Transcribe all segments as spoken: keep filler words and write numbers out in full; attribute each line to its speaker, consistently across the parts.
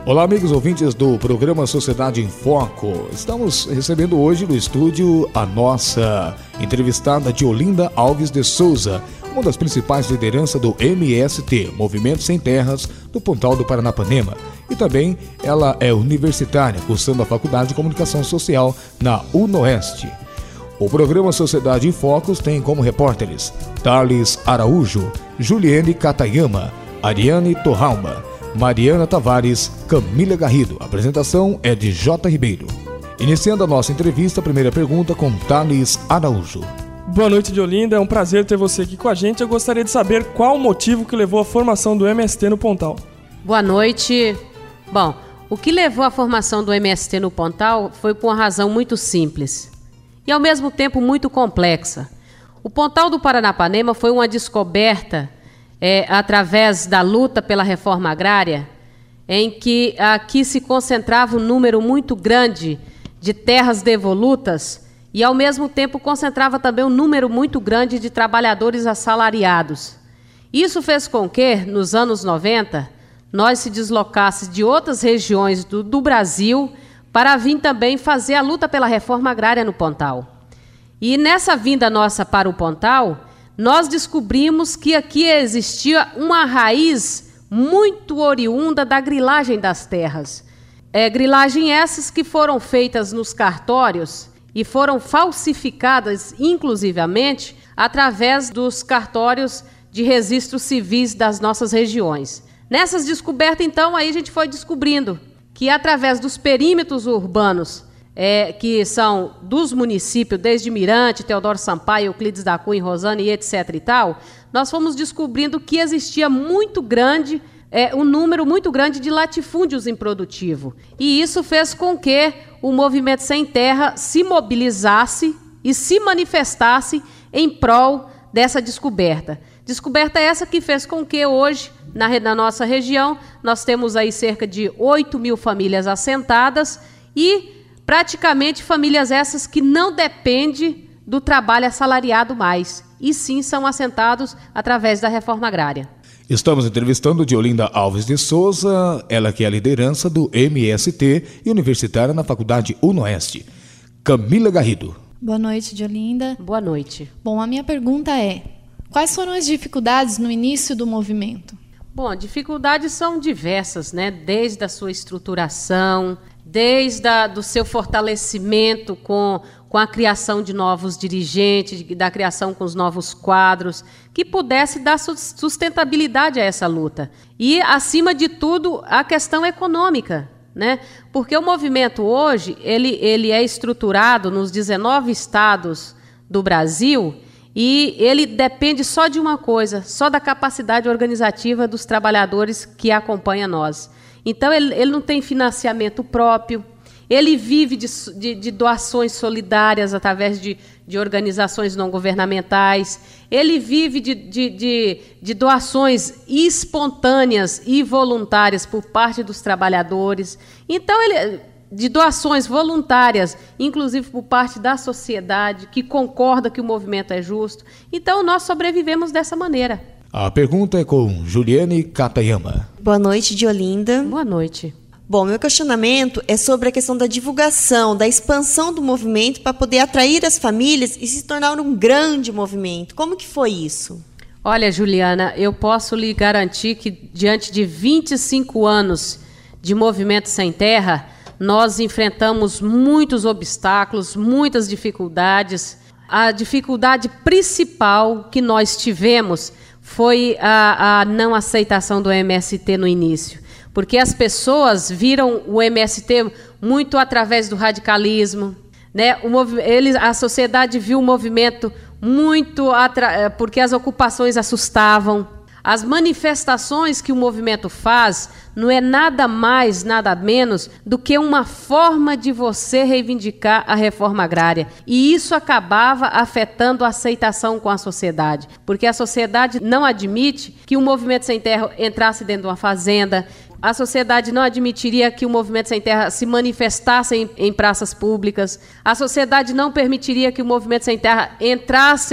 Speaker 1: Olá, amigos ouvintes do programa Sociedade em Foco. Estamos recebendo hoje no estúdio a nossa entrevistada de Olinda Alves de Souza, uma das principais lideranças do M S T, Movimento Sem Terras, do Pontal do Paranapanema. E também ela é universitária, cursando a Faculdade de Comunicação Social na UNOeste. O programa Sociedade em Focos tem como repórteres Thales Araújo, Juliane Katayama, Ariane Torralma, Mariana Tavares, Camila Garrido. A apresentação é de J. Ribeiro. Iniciando a nossa entrevista, a primeira pergunta com Thales Araújo.
Speaker 2: Boa noite, de Olinda. É um prazer ter você aqui com a gente. Eu gostaria de saber qual o motivo que levou à formação do M S T no Pontal.
Speaker 3: Boa noite. Bom, o que levou à formação do M S T no Pontal foi por uma razão muito simples e, ao mesmo tempo, muito complexa. O Pontal do Paranapanema foi uma descoberta é, através da luta pela reforma agrária, em que aqui se concentrava um número muito grande de terras devolutas e, ao mesmo tempo, concentrava também um número muito grande de trabalhadores assalariados. Isso fez com que, nos anos noventa, nós se deslocasse de outras regiões do, do Brasil para vir também fazer a luta pela reforma agrária no Pontal. E nessa vinda nossa para o Pontal, nós descobrimos que aqui existia uma raiz muito oriunda da grilagem das terras. É, grilagem essas que foram feitas nos cartórios e foram falsificadas, inclusivamente, através dos cartórios de registros civis das nossas regiões. Nessas descobertas, então, aí a gente foi descobrindo que, através dos perímetros urbanos, é, que são dos municípios, desde Mirante, Teodoro Sampaio, Euclides da Cunha, Rosane e etc e tal, nós fomos descobrindo que existia muito grande, é, um número muito grande de latifúndios improdutivos. E isso fez com que o Movimento Sem Terra se mobilizasse e se manifestasse em prol dessa descoberta. Descoberta essa que fez com que hoje, na, na nossa região, nós temos aí cerca de oito mil famílias assentadas e praticamente famílias essas que não dependem do trabalho assalariado mais, e sim são assentados através da reforma agrária.
Speaker 1: Estamos entrevistando Diolinda Alves de Souza, ela que é a liderança do M S T e universitária na Faculdade UNOeste. Camila Garrido.
Speaker 4: Boa noite, Diolinda.
Speaker 3: Boa noite.
Speaker 4: Bom, a minha pergunta é: quais foram as dificuldades no início do movimento?
Speaker 3: Bom, dificuldades são diversas, né? Desde a sua estruturação, desde a, do seu fortalecimento com, com a criação de novos dirigentes, de, da criação com os novos quadros, que pudesse dar sustentabilidade a essa luta. E, acima de tudo, a questão econômica, né? Porque o movimento hoje ele, ele é estruturado nos dezenove estados do Brasil e ele depende só de uma coisa, só da capacidade organizativa dos trabalhadores que acompanham nós. Então, ele, ele não tem financiamento próprio, ele vive de, de, de doações solidárias através de, de organizações não governamentais, ele vive de, de, de, de doações espontâneas e voluntárias por parte dos trabalhadores. Então, ele, de doações voluntárias, inclusive por parte da sociedade, que concorda que o movimento é justo. Então, nós sobrevivemos dessa maneira.
Speaker 1: A pergunta é com Juliane Katayama.
Speaker 5: Boa noite, Diolinda.
Speaker 3: Boa noite.
Speaker 5: Bom, meu questionamento é sobre a questão da divulgação, da expansão do movimento para poder atrair as famílias e se tornar um grande movimento. Como que foi isso?
Speaker 3: Olha, Juliana, eu posso lhe garantir que, diante de vinte e cinco anos de Movimento Sem Terra, nós enfrentamos muitos obstáculos, muitas dificuldades. A dificuldade principal que nós tivemos foi a, a não aceitação do M S T no início, porque as pessoas viram o M S T muito através do radicalismo, né? O, eles, a sociedade viu o movimento muito atra, porque as ocupações assustavam. As manifestações que o movimento faz não é nada mais, nada menos do que uma forma de você reivindicar a reforma agrária. E isso acabava afetando a aceitação com a sociedade, porque a sociedade não admite que o Movimento Sem Terra entrasse dentro de uma fazenda, a sociedade não admitiria que o Movimento Sem Terra se manifestasse em, em praças públicas, a sociedade não permitiria que o Movimento Sem Terra entrasse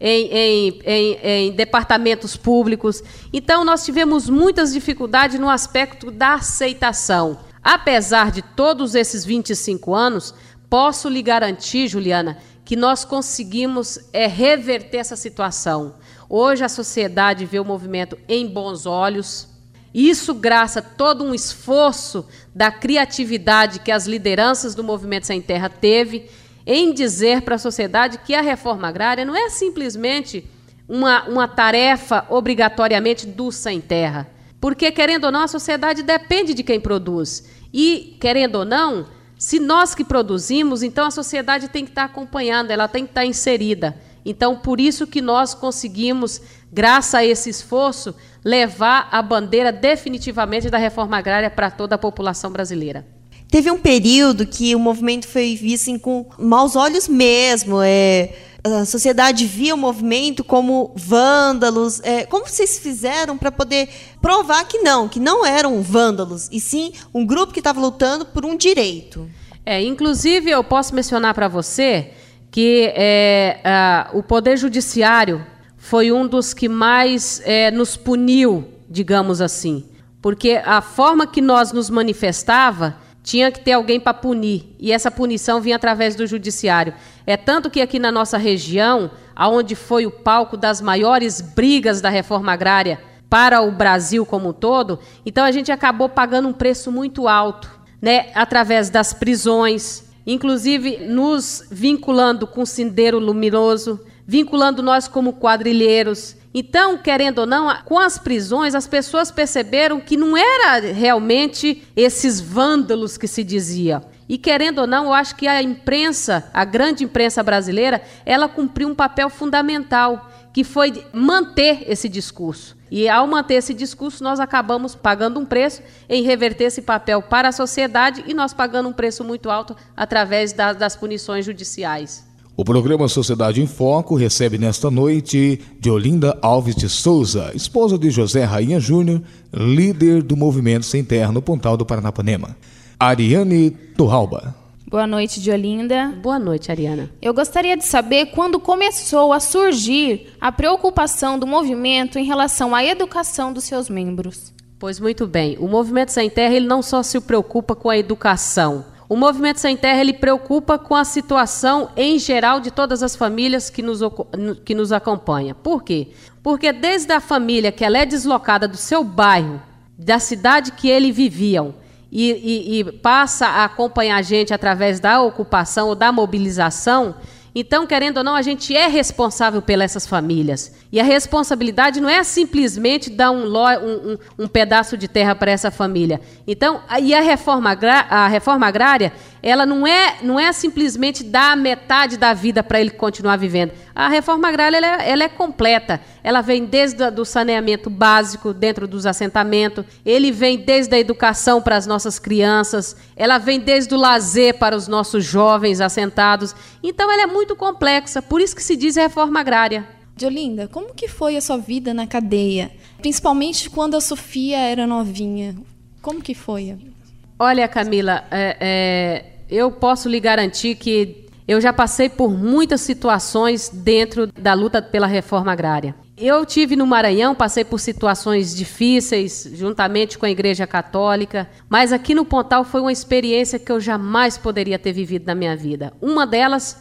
Speaker 3: em, em, em, em departamentos públicos. Então, nós tivemos muitas dificuldades no aspecto da aceitação. Apesar de todos esses vinte e cinco anos, posso lhe garantir, Juliana, que nós conseguimos é, reverter essa situação. Hoje a sociedade vê o movimento em bons olhos. Isso graças a todo um esforço da criatividade que as lideranças do Movimento Sem Terra teve em dizer para a sociedade que a reforma agrária não é simplesmente uma, uma tarefa obrigatoriamente do Sem Terra. Porque, querendo ou não, a sociedade depende de quem produz. E, querendo ou não, se nós que produzimos, então a sociedade tem que estar acompanhando, ela tem que estar inserida. Então, por isso que nós conseguimos, graças a esse esforço, levar a bandeira definitivamente da reforma agrária para toda a população brasileira.
Speaker 5: Teve um período que o movimento foi visto assim, com maus olhos mesmo. É, a sociedade via o movimento como vândalos. É, como vocês fizeram para poder provar que não, que não eram vândalos, e sim um grupo que estava lutando por um direito?
Speaker 3: É, inclusive, eu posso mencionar para você que é, a, o Poder Judiciário foi um dos que mais é, nos puniu, digamos assim. Porque a forma que nós nos manifestava, tinha que ter alguém para punir. E essa punição vinha através do Judiciário. É tanto que aqui na nossa região, onde foi o palco das maiores brigas da reforma agrária para o Brasil como um todo, então a gente acabou pagando um preço muito alto, né, através das prisões, inclusive nos vinculando com o Sindeiro Luminoso, vinculando nós como quadrilheiros. Então, querendo ou não, com as prisões, as pessoas perceberam que não era realmente esses vândalos que se dizia. E, querendo ou não, eu acho que a imprensa, a grande imprensa brasileira, ela cumpriu um papel fundamental, que foi manter esse discurso. E, ao manter esse discurso, nós acabamos pagando um preço em reverter esse papel para a sociedade e nós pagando um preço muito alto através da, das punições judiciais.
Speaker 1: O programa Sociedade em Foco recebe nesta noite Diolinda Alves de Souza, esposa de José Rainha Júnior, líder do Movimento Sem Terra no Pontal do Paranapanema. Ariane Torralba.
Speaker 6: Boa noite, Diolinda.
Speaker 3: Boa noite, Ariana.
Speaker 6: Eu gostaria de saber quando começou a surgir a preocupação do movimento em relação à educação dos seus membros.
Speaker 3: Pois muito bem, o Movimento Sem Terra ele não só se preocupa com a educação. O Movimento Sem Terra ele preocupa com a situação em geral de todas as famílias que nos, que nos acompanham. Por quê? Porque desde a família que ela é deslocada do seu bairro, da cidade que eles viviam, e, e, e passa a acompanhar a gente através da ocupação ou da mobilização, então, querendo ou não, a gente é responsável pelas essas famílias. E a responsabilidade não é simplesmente dar um, lo, um, um, um pedaço de terra para essa família. Então, e a reforma, a reforma agrária, ela não é, não é simplesmente dar metade da vida para ele continuar vivendo. A reforma agrária ela é, ela é completa. Ela vem desde o saneamento básico dentro dos assentamentos, ele vem desde a educação para as nossas crianças, ela vem desde o lazer para os nossos jovens assentados. Então, ela é muito complexa, por isso que se diz reforma agrária.
Speaker 4: Diolinda, como que foi a sua vida na cadeia? Principalmente quando a Sofia era novinha. Como que foi?
Speaker 3: Olha, Camila, é, é, eu posso lhe garantir que eu já passei por muitas situações dentro da luta pela reforma agrária. Eu tive no Maranhão, passei por situações difíceis, juntamente com a Igreja Católica, mas aqui no Pontal foi uma experiência que eu jamais poderia ter vivido na minha vida. Uma delas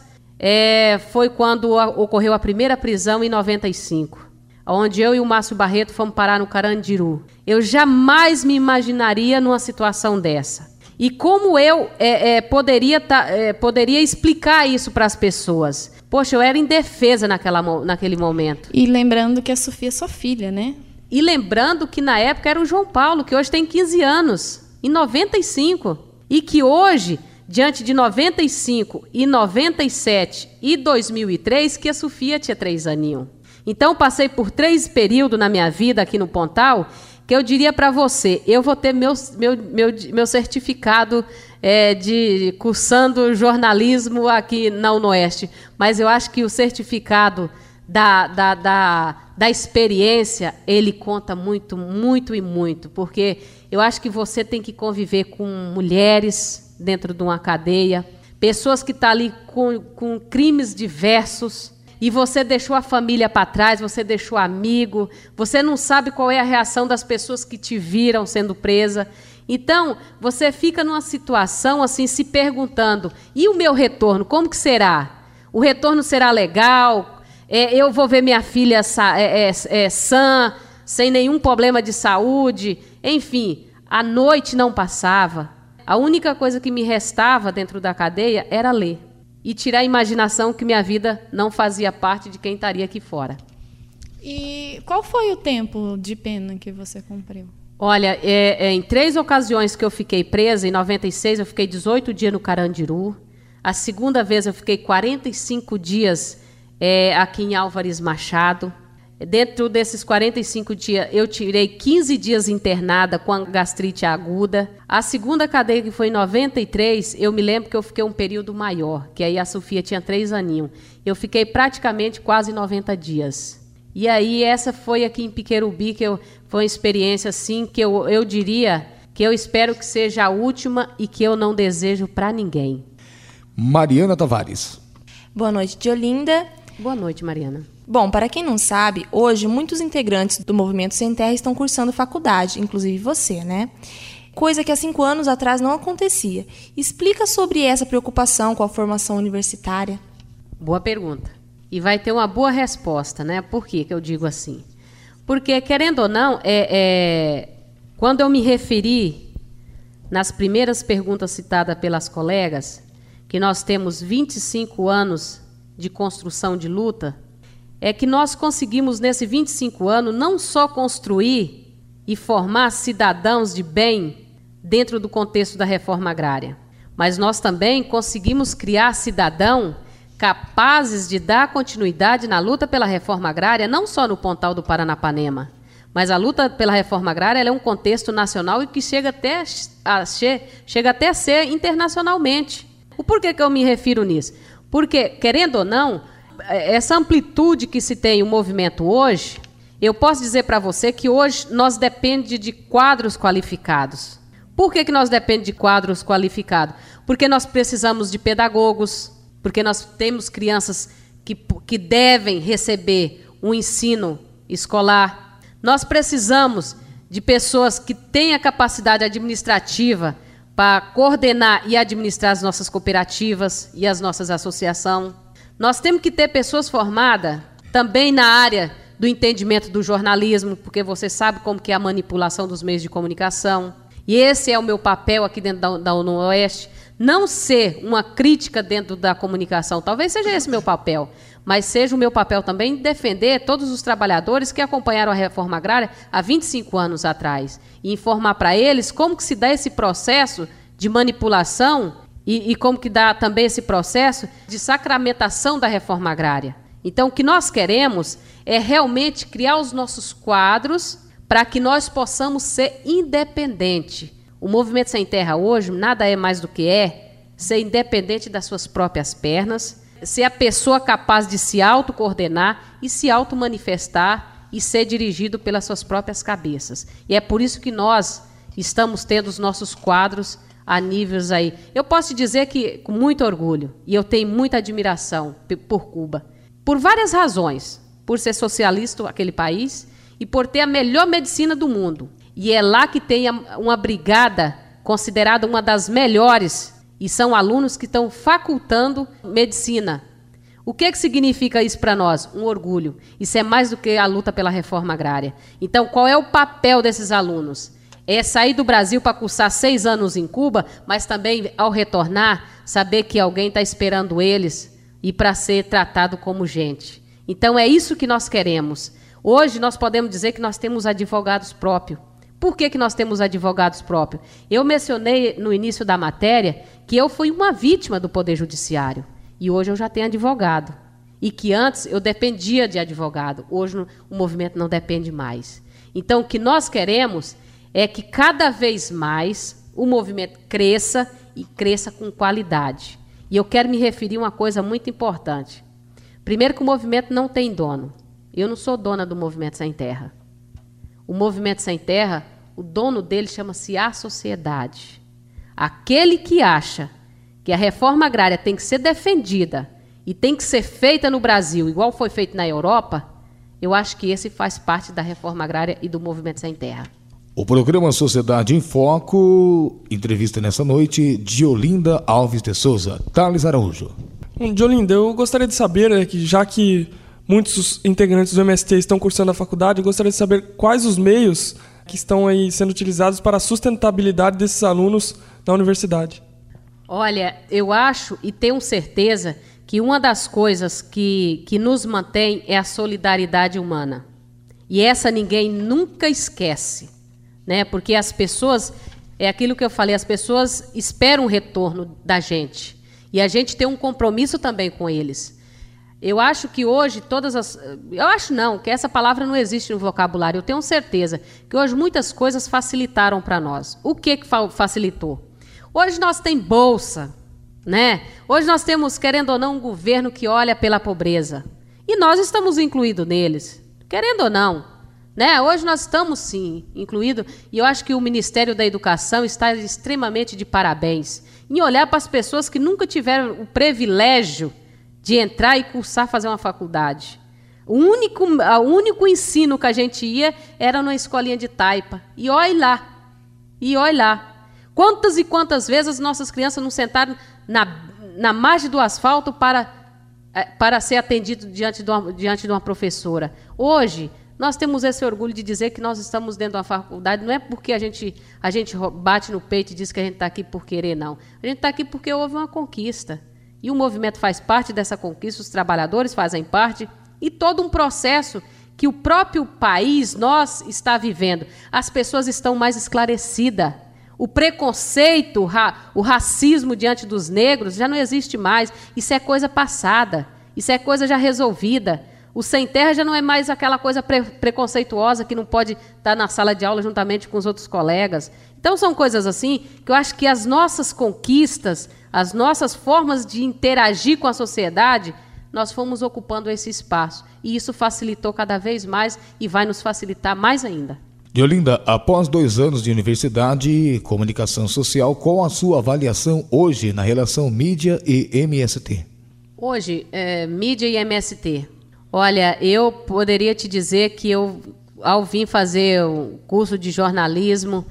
Speaker 3: é, foi quando ocorreu a primeira prisão em noventa e cinco, onde eu e o Márcio Barreto fomos parar no Carandiru. Eu jamais me imaginaria numa situação dessa. E como eu é, é, poderia, tá, é, poderia explicar isso para as pessoas? Poxa, eu era indefesa naquela, naquele momento.
Speaker 4: E lembrando que a Sofia é sua filha, né?
Speaker 3: E lembrando que na época era o João Paulo, que hoje tem quinze anos, em noventa e cinco. E que hoje, diante de noventa e cinco, e noventa e sete e dois mil e três, que a Sofia tinha três aninhos. Então, passei por três períodos na minha vida aqui no Pontal, que eu diria para você, eu vou ter meu, meu, meu, meu certificado é, de cursando jornalismo aqui na UNOeste, mas eu acho que o certificado da, da, da, da experiência, ele conta muito, muito e muito, porque eu acho que você tem que conviver com mulheres dentro de uma cadeia, pessoas que estão ali com, com crimes diversos, e você deixou a família para trás, você deixou amigo, você não sabe qual é a reação das pessoas que te viram sendo presa. Então, você fica numa situação assim, se perguntando, e o meu retorno, como que será? O retorno será legal? É, eu vou ver minha filha é, é, é, sã, sem nenhum problema de saúde? Enfim, a noite não passava. A única coisa que me restava dentro da cadeia era ler. E tirar a imaginação que minha vida não fazia parte de quem estaria aqui fora.
Speaker 4: E qual foi o tempo de pena que você cumpriu?
Speaker 3: Olha, é, é, em três ocasiões que eu fiquei presa, em noventa e seis eu fiquei dezoito dias no Carandiru. A segunda vez eu fiquei quarenta e cinco dias é, aqui em Álvares Machado. Dentro desses quarenta e cinco dias, eu tirei quinze dias internada com a gastrite aguda. A segunda cadeia, que foi em noventa e três, eu me lembro que eu fiquei um período maior, que aí a Sofia tinha três aninhos. Eu fiquei praticamente quase noventa dias. E aí essa foi aqui em Piquerubi, que eu, foi uma experiência assim, que eu, eu diria que eu espero que seja a última e que eu não desejo para ninguém.
Speaker 1: Mariana Tavares.
Speaker 7: Boa noite, Diolinda.
Speaker 3: Boa noite, Mariana.
Speaker 7: Bom, para quem não sabe, hoje muitos integrantes do Movimento Sem Terra estão cursando faculdade, inclusive você, né? Coisa que há cinco anos atrás não acontecia. Explica sobre essa preocupação com a formação universitária.
Speaker 3: Boa pergunta. E vai ter uma boa resposta, né? Por que que eu digo assim? Porque, querendo ou não, é, é, quando eu me referi nas primeiras perguntas citadas pelas colegas, que nós temos vinte e cinco anos de construção de luta, é que nós conseguimos, nesses vinte e cinco anos, não só construir e formar cidadãos de bem dentro do contexto da reforma agrária, mas nós também conseguimos criar cidadãos capazes de dar continuidade na luta pela reforma agrária, não só no Pontal do Paranapanema, mas a luta pela reforma agrária ela é um contexto nacional e que chega até a, chega até a ser internacionalmente. O porquê que eu me refiro nisso? Porque, querendo ou não, essa amplitude que se tem o movimento hoje, eu posso dizer para você que hoje nós dependemos de quadros qualificados. Por que que nós dependemos de quadros qualificados? Porque nós precisamos de pedagogos, porque nós temos crianças que, que devem receber um ensino escolar. Nós precisamos de pessoas que têm a capacidade administrativa para coordenar e administrar as nossas cooperativas e as nossas associações. Nós temos que ter pessoas formadas também na área do entendimento do jornalismo, porque você sabe como que é a manipulação dos meios de comunicação. E esse é o meu papel aqui dentro da, da ONU Oeste. Não ser uma crítica dentro da comunicação, talvez seja esse meu papel, mas seja o meu papel também defender todos os trabalhadores que acompanharam a reforma agrária há vinte e cinco anos atrás e informar para eles como que se dá esse processo de manipulação e, e como que dá também esse processo de sacramentação da reforma agrária. Então, o que nós queremos é realmente criar os nossos quadros para que nós possamos ser independentes. O Movimento Sem Terra hoje nada é mais do que é ser independente das suas próprias pernas, ser a pessoa capaz de se autocoordenar e se automanifestar e ser dirigido pelas suas próprias cabeças. E é por isso que nós estamos tendo os nossos quadros a níveis aí. Eu posso te dizer que, com muito orgulho, e eu tenho muita admiração por Cuba, por várias razões, por ser socialista aquele país e por ter a melhor medicina do mundo. E é lá que tem uma brigada considerada uma das melhores, e são alunos que estão facultando medicina. O que, que significa isso para nós? Um orgulho. Isso é mais do que a luta pela reforma agrária. Então, qual é o papel desses alunos? É sair do Brasil para cursar seis anos em Cuba, mas também, ao retornar, saber que alguém está esperando eles e para ser tratado como gente. Então, é isso que nós queremos. Hoje, nós podemos dizer que nós temos advogados próprios. Por que que nós temos advogados próprios? Eu mencionei no início da matéria que eu fui uma vítima do Poder Judiciário. E hoje eu já tenho advogado. E que antes eu dependia de advogado. Hoje o movimento não depende mais. Então, o que nós queremos é que cada vez mais o movimento cresça e cresça com qualidade. E eu quero me referir a uma coisa muito importante. Primeiro que o movimento não tem dono. Eu não sou dona do Movimento Sem Terra. O Movimento Sem Terra, o dono dele chama-se a sociedade. Aquele que acha que a reforma agrária tem que ser defendida e tem que ser feita no Brasil, igual foi feito na Europa, eu acho que esse faz parte da reforma agrária e do Movimento Sem Terra.
Speaker 1: O programa Sociedade em Foco, entrevista nessa noite de Olinda Alves de Souza. Thales Araújo.
Speaker 2: De Olinda, eu gostaria de saber, é, que já que muitos integrantes do M S T estão cursando a faculdade, eu gostaria de saber quais os meios que estão aí sendo utilizados para a sustentabilidade desses alunos na universidade.
Speaker 3: Olha, eu acho e tenho certeza que uma das coisas que, que nos mantém é a solidariedade humana. E essa ninguém nunca esquece, né? Porque as pessoas, é aquilo que eu falei, as pessoas esperam um retorno da gente. E a gente tem um compromisso também com eles. Eu acho que hoje todas as... Eu acho não, que essa palavra não existe no vocabulário. Eu tenho certeza que hoje muitas coisas facilitaram para nós. O que, que facilitou? Hoje nós temos bolsa, né? Hoje nós temos, querendo ou não, um governo que olha pela pobreza. E nós estamos incluídos neles, querendo ou não. Né? Hoje nós estamos, sim, incluídos. E eu acho que o Ministério da Educação está extremamente de parabéns em olhar para as pessoas que nunca tiveram o privilégio de entrar e cursar, fazer uma faculdade. O único, o único ensino que a gente ia era numa escolinha de taipa. E olha lá, e olha lá. Quantas e quantas vezes nossas crianças não sentaram na, na margem do asfalto para, para ser atendido diante de, uma, diante de uma professora. Hoje, nós temos esse orgulho de dizer que nós estamos dentro de uma faculdade, não é porque a gente, a gente bate no peito e diz que a gente está aqui por querer, não. A gente está aqui porque houve uma conquista. E o movimento faz parte dessa conquista, os trabalhadores fazem parte, e todo um processo que o próprio país, nós, está vivendo. As pessoas estão mais esclarecidas. O preconceito, o racismo diante dos negros já não existe mais. Isso é coisa passada, isso é coisa já resolvida. O Sem Terra já não é mais aquela coisa pre- preconceituosa que não pode estar na sala de aula juntamente com os outros colegas. Então são coisas assim que eu acho que as nossas conquistas, as nossas formas de interagir com a sociedade, nós fomos ocupando esse espaço. E isso facilitou cada vez mais e vai nos facilitar mais ainda.
Speaker 1: Deolinda, após dois anos de universidade e comunicação social, qual a sua avaliação hoje na relação mídia e M S T?
Speaker 3: Hoje, é, mídia e M S T. Olha, eu poderia te dizer que eu, ao vir fazer o curso de jornalismo,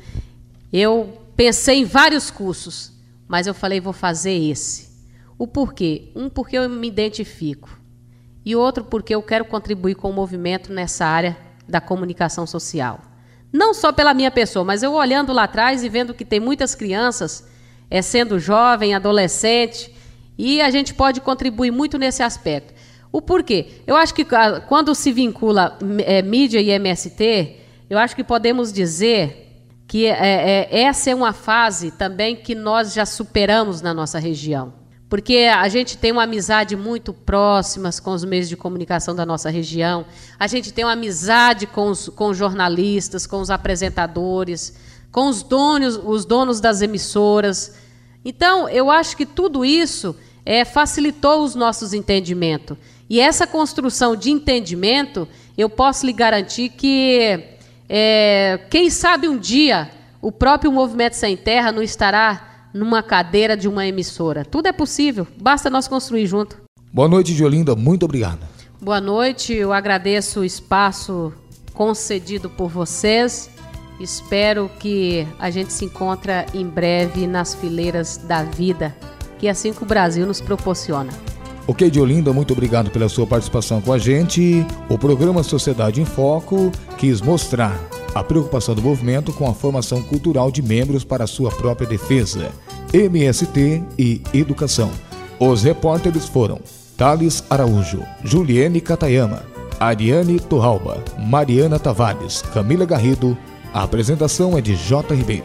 Speaker 3: eu pensei em vários cursos, mas eu falei, vou fazer esse. O porquê? Um, porque eu me identifico. E outro, porque eu quero contribuir com o movimento nessa área da comunicação social. Não só pela minha pessoa, mas eu olhando lá atrás e vendo que tem muitas crianças, é, sendo jovem, adolescente, e a gente pode contribuir muito nesse aspecto. O porquê? Eu acho que quando se vincula é, mídia e M S T, eu acho que podemos dizer que é, é, essa é uma fase também que nós já superamos na nossa região. Porque a gente tem uma amizade muito próxima com os meios de comunicação da nossa região, a gente tem uma amizade com os, com os jornalistas, com os apresentadores, com os donos, os donos das emissoras. Então, eu acho que tudo isso é, facilitou os nossos entendimentos. E essa construção de entendimento, eu posso lhe garantir que, é, quem sabe um dia, o próprio Movimento Sem Terra não estará numa cadeira de uma emissora. Tudo é possível, basta nós construir junto.
Speaker 1: Boa noite, Deolinda, muito obrigado.
Speaker 3: Boa noite, eu agradeço o espaço concedido por vocês. Espero que a gente se encontre em breve nas fileiras da vida, que é assim que o Brasil nos proporciona.
Speaker 1: Ok, Deolinda, muito obrigado pela sua participação com a gente. O programa Sociedade em Foco quis mostrar a preocupação do movimento com a formação cultural de membros para a sua própria defesa, M S T e educação. Os repórteres foram Thales Araújo, Juliene Katayama, Ariane Torralba, Mariana Tavares, Camila Garrido. A apresentação é de J. Ribeiro.